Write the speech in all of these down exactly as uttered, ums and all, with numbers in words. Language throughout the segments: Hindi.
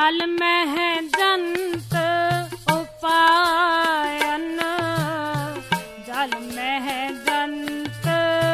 जल में है जंत उपायन, जल में है जंत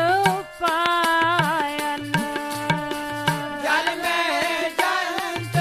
उपायन, जल में जंत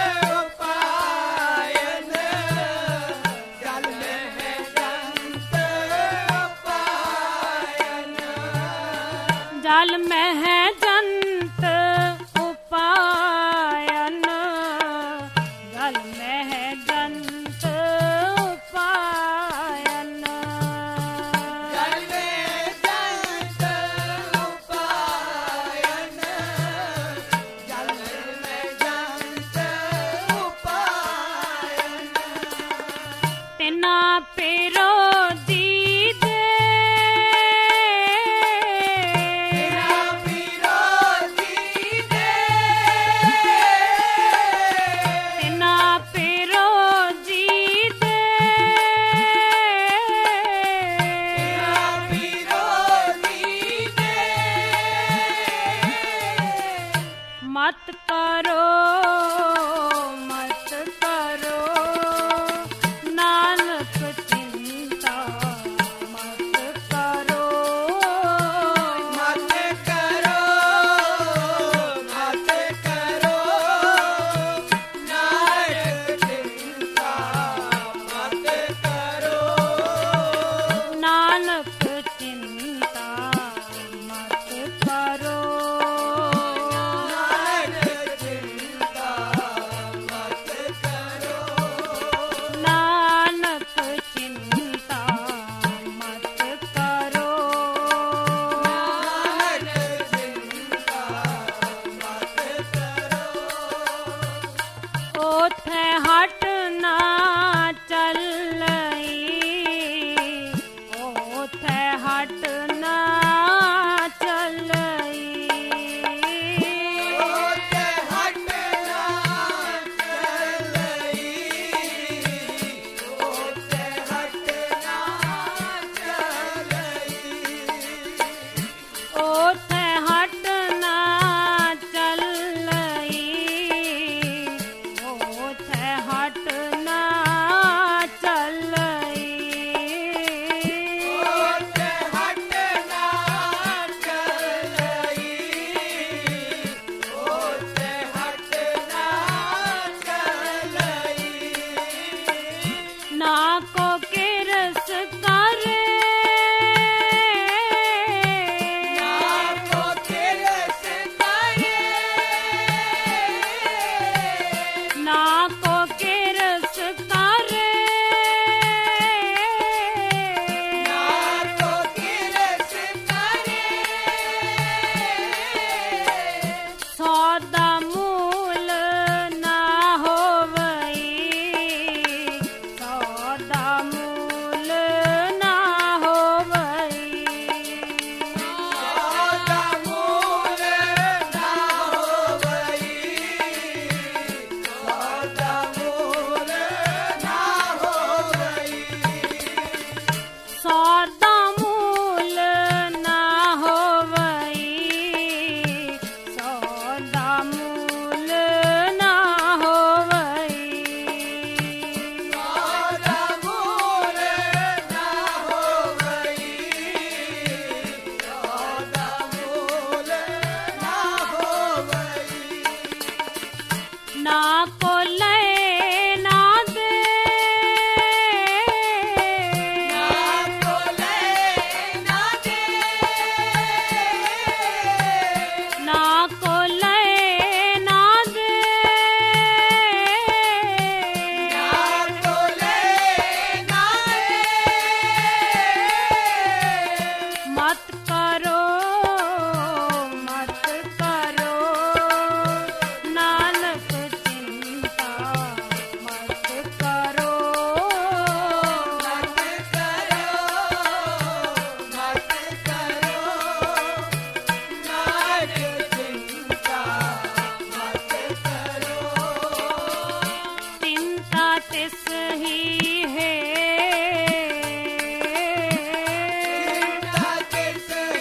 उपायन, जल में है जंत उपायन, जल में है जंत उपायन, जल में है जंत उपायन, जल में जंत उपायन, जल में जंत उपायन, तिना पेरो दीदे, तेरा पीरो दीदे, तिना पेरो दीदे, तेरा पीरो दीदे, मत करो मत करो नानक चिंता मत करो, मत करो मत करो नानक चिंता मत करो, नानक चिंता मत करो, नानक चिंता मत करो, नानक चिंता मत करो, नानक चिंता मत करो, ओथे हट ना चलई, ओथे हट ना चलई, ओते हटना चलई, ओते हटना चलई, ओथे हट ना चलई, ओथे हट ना चलई, ओते हटना चलई, ओते हटना चलई, ना को किरस करे, नाको किरस करे, ना को किरस करे, नाको किरस करे, सौदा मूल ना होवई, सौदा मूल ना होवई, सौदा मूल ना होवई, सौदा मूल ना होवई, सौदा मूल ना होवई, सौदा मूल ना होवई, सौदा मूल ना होवई, सौदा मूल ना होवई, ना को ले ना दे, नाको ले ना दे, ना को ले ना दे, नाको ले ना दे, मत करो मत करो नानक चिंता मत करो, मत करो मत करो नानक चिंता मत करो, चिंता तिस ही है, चिंता किस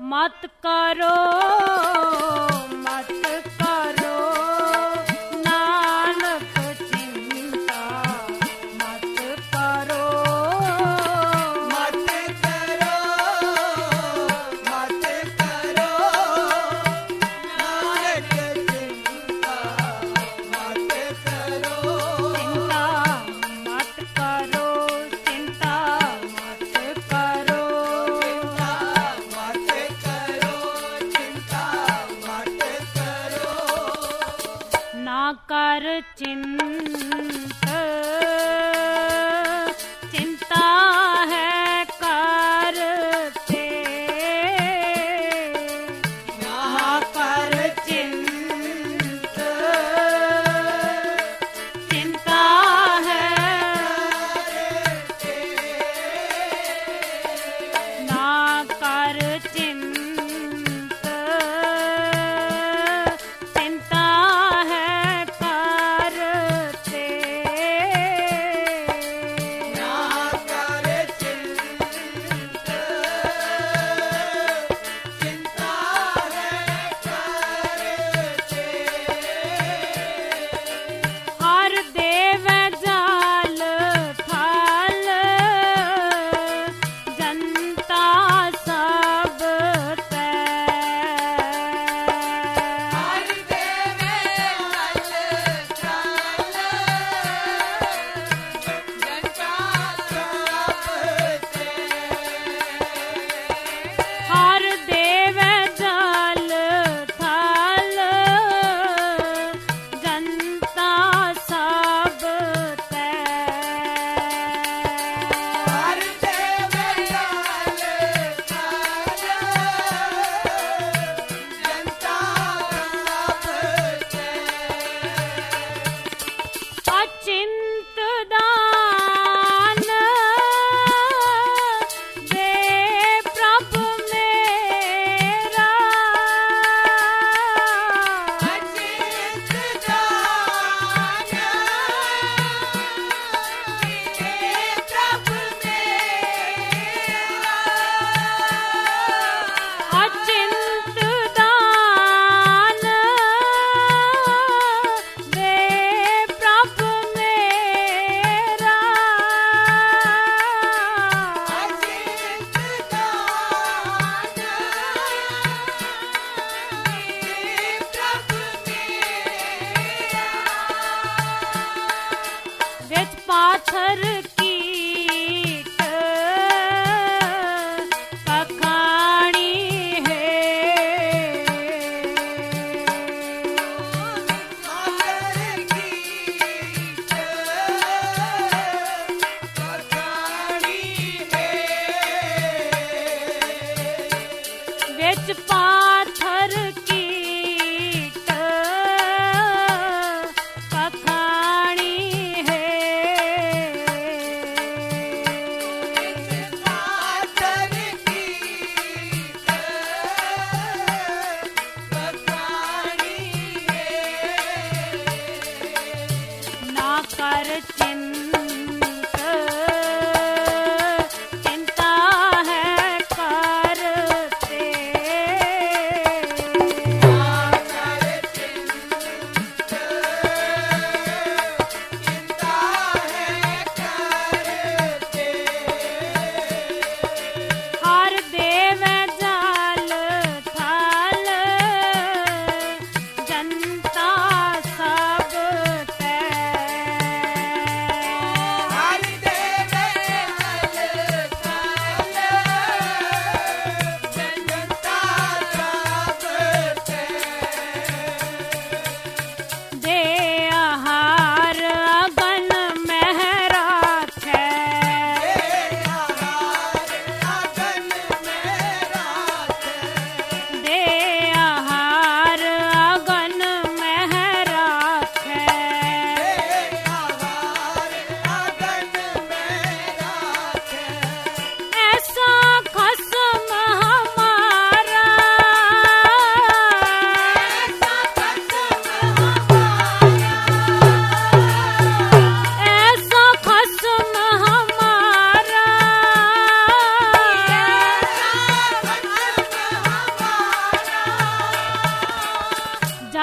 मत करो मत करो नानक चिंता मत करो मत करो मत करो नानक चिंता मत करो चिंता मत करो चिंता मत करो मत करो चिंता मत करो ना कर चिंत चिंता है करते ना कर चिंत चिंता है ना कर चिंत चिंता है करते ना कर चिंत चिंता है करते हर देव जाल थल जनता सब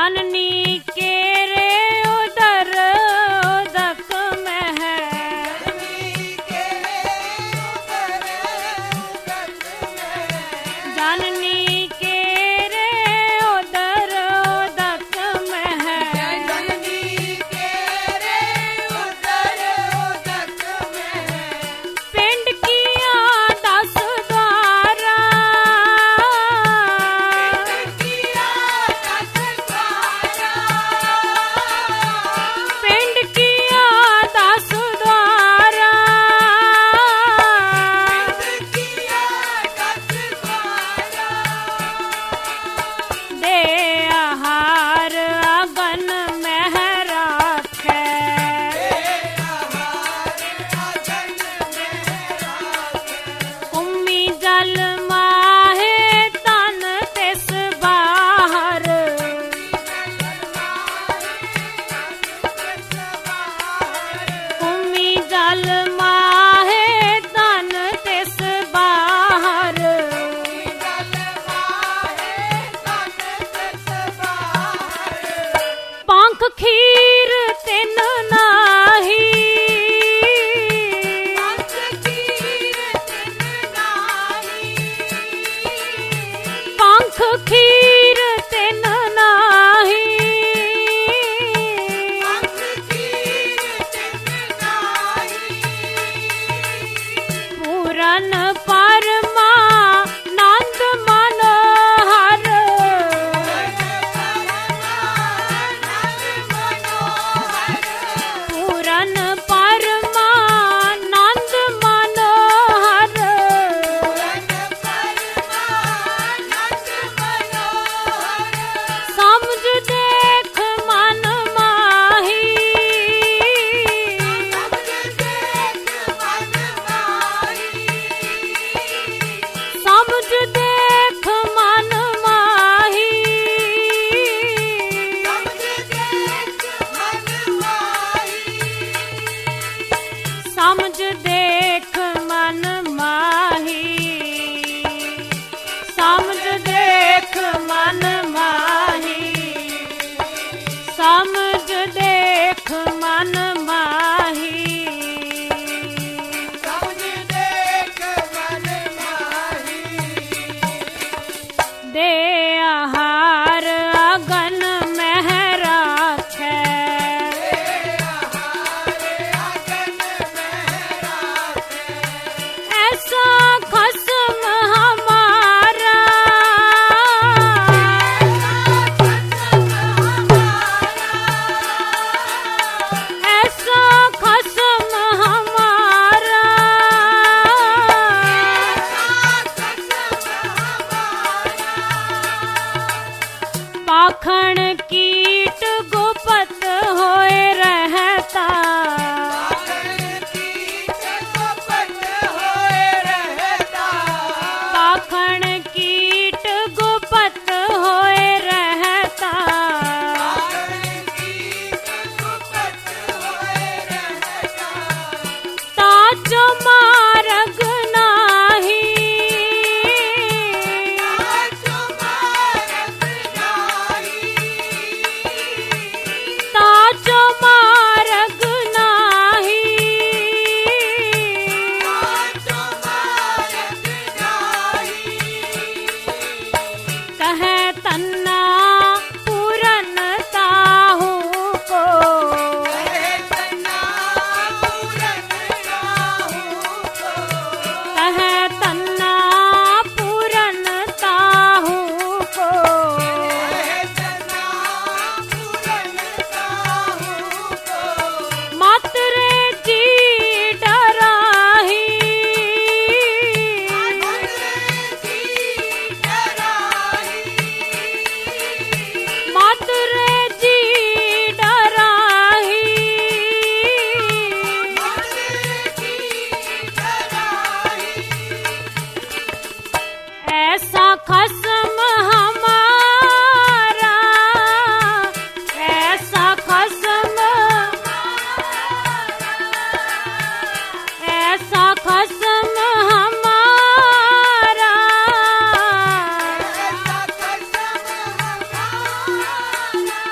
जननी के रे उदर उदक में है, जननी के रे उदर उदक में है, पिंड किया दस द्वारा, पिंड किया दस द्वारा, दे आहार अगन में राखे, कुम्मी जल माहे तन तिस बाहर, कुम्मी जल माहे तन तिस बाहर, पंख खीर तिन नाही, पंख खीर तिन नाही, पूरन परमा नंद मनोहर, पूरन परमा नंद मनोहर, समझ देख मन माही, समझ देख मन माही, समझ देख मन माही, समझ देख मन माही, समझ देख मन माही, दे आहार अगन में राखे, ऐसा खसम हमारा, ऐसा खसम हमारा, पाखंड कीट गुपत होए रहता, पाखंड कीट गुपत होए रहता, ताजो मार्ग नाही, ताजो मार्ग नाही, कहे तन्ना पूरन ताहू को, कहे तन्ना पूरन ताहू को, मत रे जी डराही, मत रे जी डराही, ऐसा खसम हमारा, ऐसा खसम, ऐसा खसम हमारा,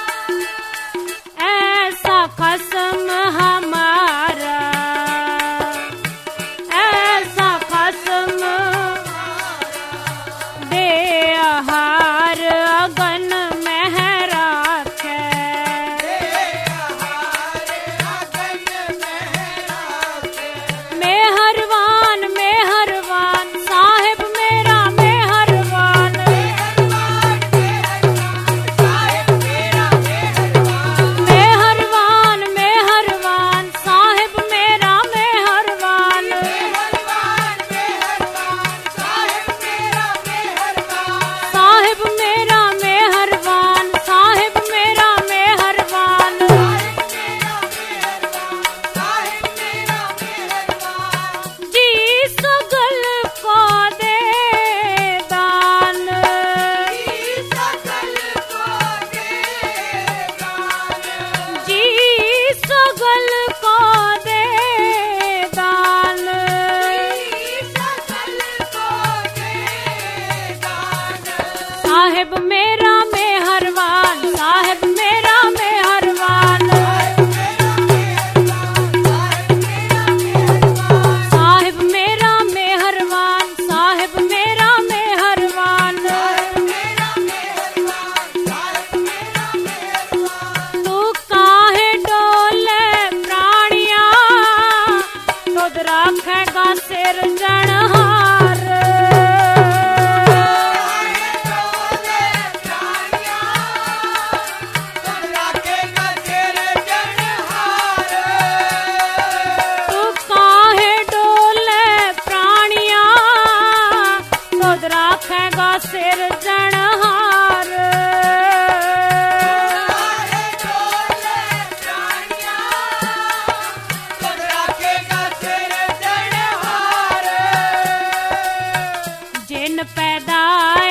साहिब मेरा मेहरबान, साहिब मेरा मेहरबान, साहिब मेरा मेहरबान, साहिब मेरा मेहरबान, तू काहे डोले प्राणिया, तुद राखेगा सिरजनहार। तू काहे डोले प्राणिया, तुद राखेगा सिरजनहार। जिन पैदा